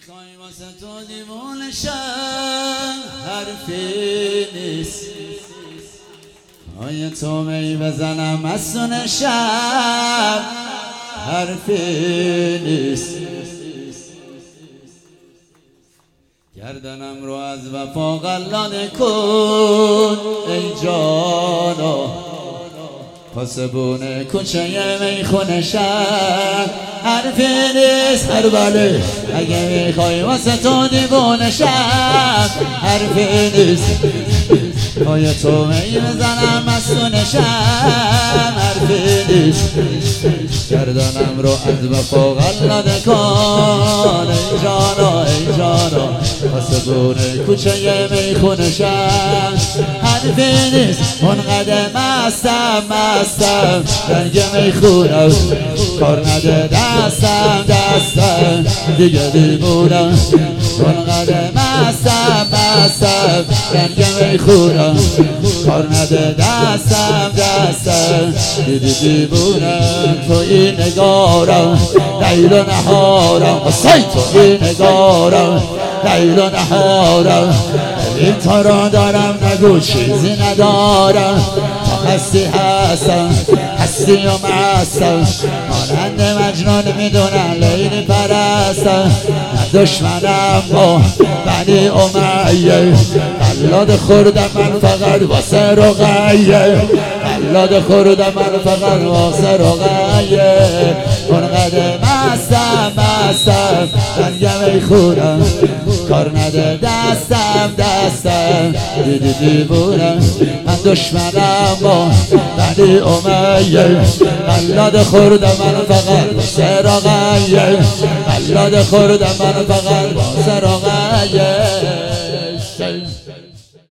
میخوای واسه تو دیوونه شم حرفی نیست، پای تو می بزنم مسون شب حرفی نیست. گردنم رو از وفا غلانه کن ای جانا، پاسبون کوچه میخونه شب حرفی نیست. هر بله اگه میخوای واسه تو دیوونه شب حرفی نیست، پای تو می بزنم مسون شب حرفی نیست. گردنم رو از وفا غلانه کن ای جانا ای جانا، پاسبون کوچه میخونه شب حرفی نیست. اون قدم مستم رنگ میخونم، کار نده دستم دیگه دیوونم. اون قدم مستم رنگ میخونم، کار نده دستم دیگه دیوونم. توی نگارم لیل و نهارم، واسه توی نگارم لیل و نهارم. این تا را دارم نگو چیزی ندارم، تا هستی هستم هستی و مستم، مانند مجنون میدونن لیلی پرستم. من دشمنم با بنی امیه، قلاد خوردم من فقط واسه رقیه، قلاد خوردم من فقط واسه رقیه. اون قدر مستم رنگ میخونم، کار نده دستم دیدی دیوونم. من دشمنم با بنی امیه، قلاد خوردم من فقط واسه رقیه، قلاد خوردم من فقط واسه رقیه.